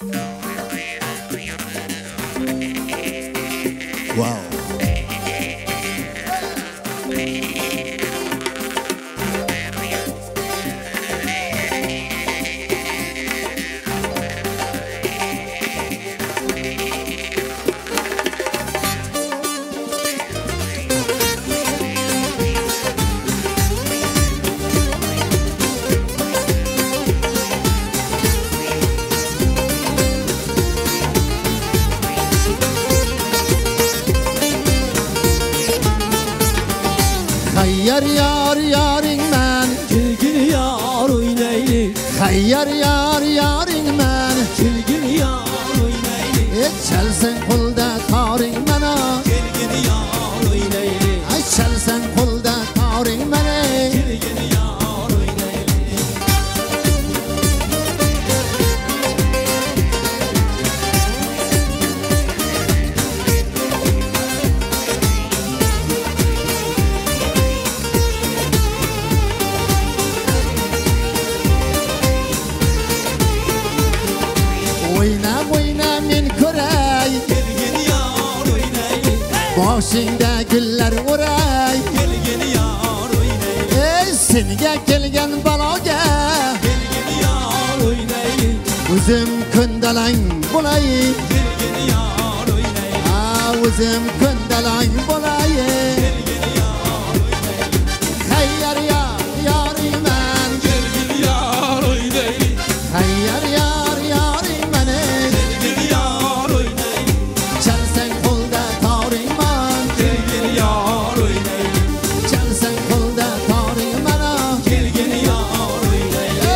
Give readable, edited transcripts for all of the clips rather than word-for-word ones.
Wow. Hayyar yar yaring men, Kilgin yar oynayli, hayyar yar yaring men. kilgin yar oynayli, Chelsen qulda toring mana, kilgin yar oynayli, chelsen qulda toring mana. kilgin yar oynayli. Oyna oyna men ko'ray, Kilgin yar oynayli, boshingda gullar o'ray. kilgin yar oynayli, Senga kelgan baloga kilgin yar oynayli, o'zim ko'ndalang bo'lay. kilgin yar oynayli, O'zim ko'ndalang bo'lay. kilgin yar oynayli, Hayyar yar yaring men, kilgin yar oynayli, hayyar yar yaring men. kilgin yar oynayli, Chelsen qulda toring men, kilgin yar oynayli, chelsen qulda toring mana. kilgin yar oynayli.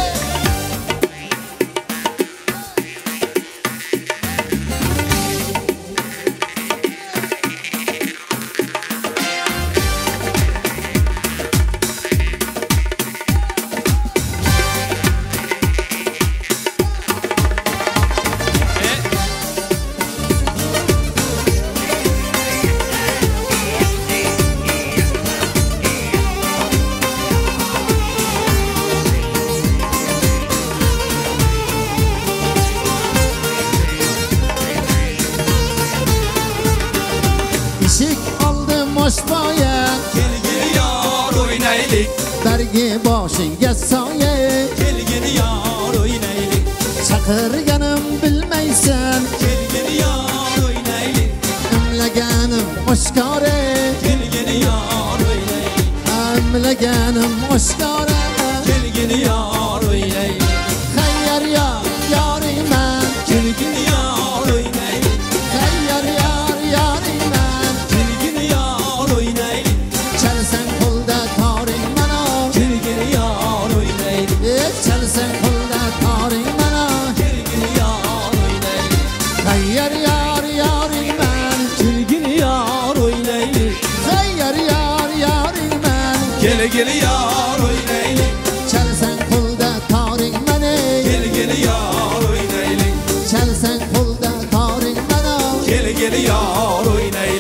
Eshik oldim oshpoya, Kilgin yar oynaylik, dargi boshingga soya. kilgin yar oynaylik, Chaqirganim bilmaysan, kilgin yar oynaylik, imlaganim oshkora. kilgin yar oynaylik, Imlaganim oshkora. kilgin yar oynaylik, Hayyar yar yaring men, kilgin yar oynaylik, hayyar yar yaring men. kilgin yar oynaylik, Chelsen qulda toring mana, kilgin yar oynaylik, chelsen qulda toring mana. kilgin yar oynaylik, Hayyar yar yaring men, kilgin yar oynaylik, hayyar yar yaring men. kilgin yar oynaylik, Chelsen qulda toring mana, kilgin yar oynaylik, chelsen qulda toring mana. kilgin yar oynaylik.